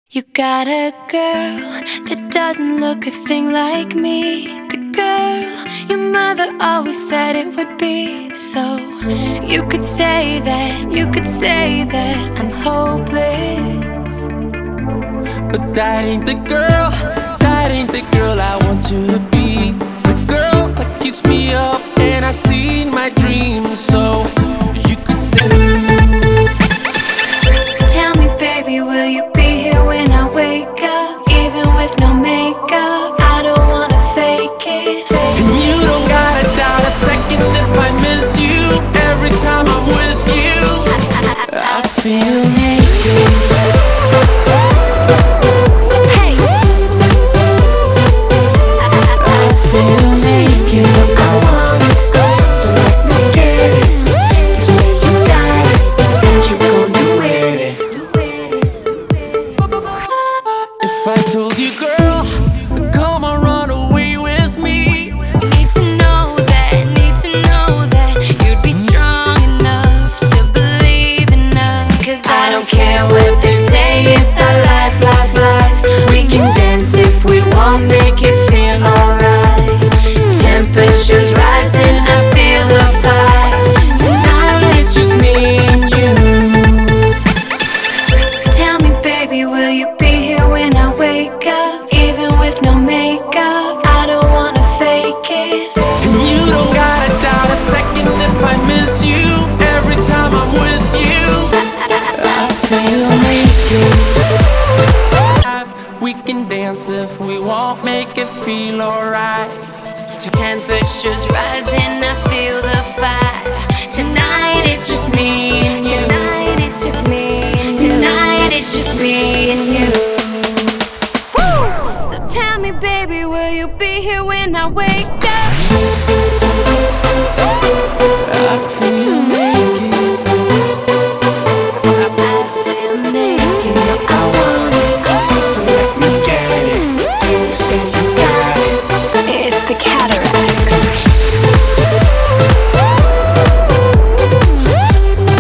You got a girl that doesn't look a thing like me. The girl your mother always said it would be. So you could say that, you could say that I'm hopeless. But that ain't the girl, that ain't the girl I want you to be. The girl that keeps me up and I see in my dreams. So you could say, tell me baby, will you be here when I wake up? Even with no makeup, I don't wanna fake it. and you don't gotta doubt a second if I miss you. Every time I'm with you, I feel naked. If I told you, girl, come on, run away with me. Need to know that you'd be strong enough to believe enough. 'Cause I don't care what they say, it's our life, life, life. We can dance if we want, make it feel alright. Temperature's rising, I feel the fire. Tonight it's just me and you. Tell me baby, will you be here when I wake up? Even with no makeup, I don't wanna fake it. And you don't gotta doubt a second if I miss you. Every time I'm with you, I feel naked. We can dance if we want, make it feel alright. Temperature's rising, I feel the fire. Tonight it's just me and you. Tonight it's just me and you. Tonight it's just me and you. So tell me baby, will you be here when I wake up?